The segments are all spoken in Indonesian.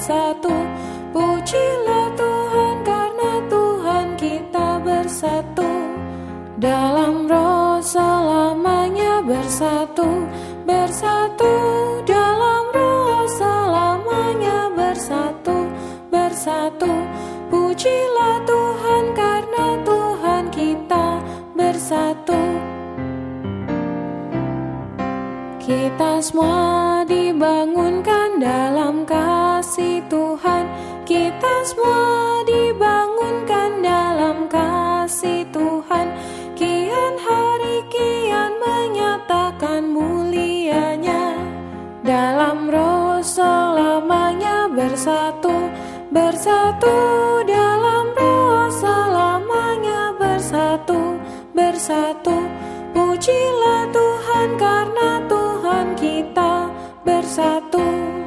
bersatu. Pujilah Tuhan karena Tuhan kita bersatu. Dalam Roh selamanya bersatu, bersatu. Dalam Roh selamanya bersatu, bersatu. Pujilah Tuhan karena Tuhan kita bersatu. Kita semua dibangunkan dalam kasih Tuhan. Kita semua dibangunkan dalam kasih Tuhan. Kian hari kian menyatakan mulianya. Dalam Roh selamanya bersatu, bersatu. Dalam Roh selamanya bersatu, bersatu. Pujilah Tuhan karena Tuhan kita bersatu.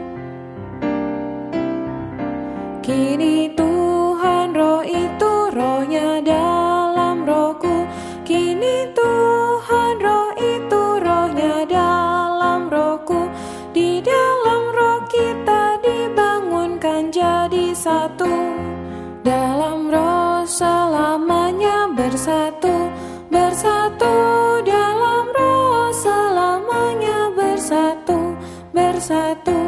Kini Tuhan Roh itu Rohnya dalam rohku. Kini Tuhan Roh itu Rohnya dalam rohku. Di dalam roh kita dibangunkan jadi satu. Dalam Roh selamanya bersatu, bersatu. Dalam Roh selamanya bersatu, bersatu.